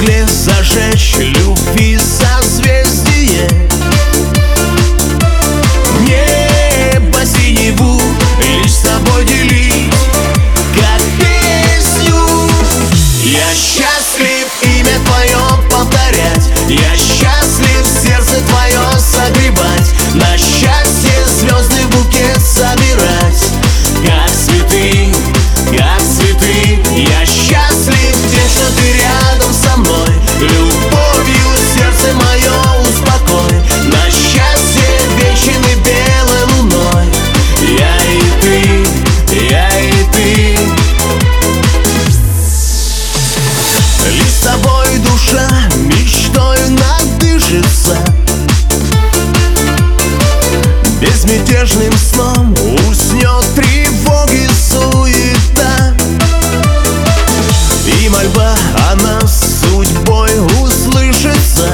стекле зажечь любви созвездие, небо синеву лишь с тобой делить, как песню. Я счастлив имя твое повторять, я счастлив сердце твое согревать, на счастье звездный букет собирать, как цветы, как цветы. Я счастлив тем, что ты рядом со мной, любовью сердце мое успокой, на счастье вечной белой луной. Я и ты, я и ты. Лишь с тобой душа мечтой надышится, безмятежным сном уснет тревоги суета, и мольба о нас судьбой услышится.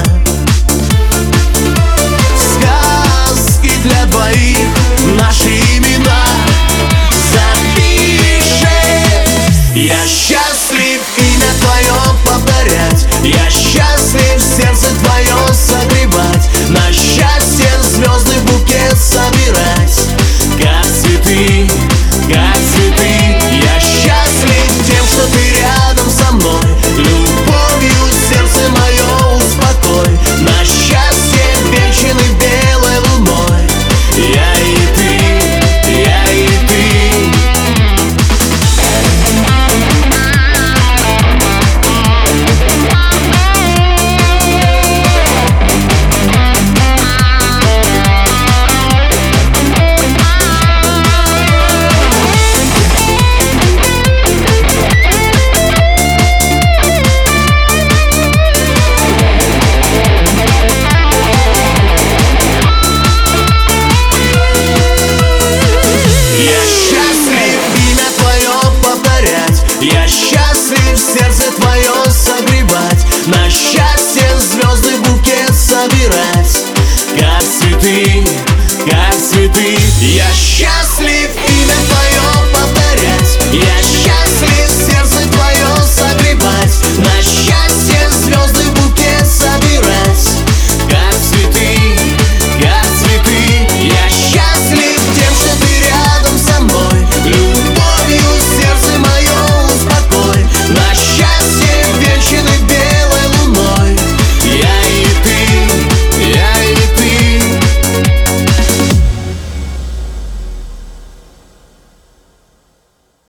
Сказки для двоих, наши имена запишем. Я счастлив имя твое повторять, я счастлив сердце твое согревать, на счастье звездный букет собирать, как цветы, как цветы. Я счастлив тем, что ты рядом со мной, любовью сердце мое успокой, на счастье вечной белой луной. Я и ты, я и ты. Я счастлив сердце твое согревать, на счастье звездный букет собирать, как цветы, как цветы. Я счастлив.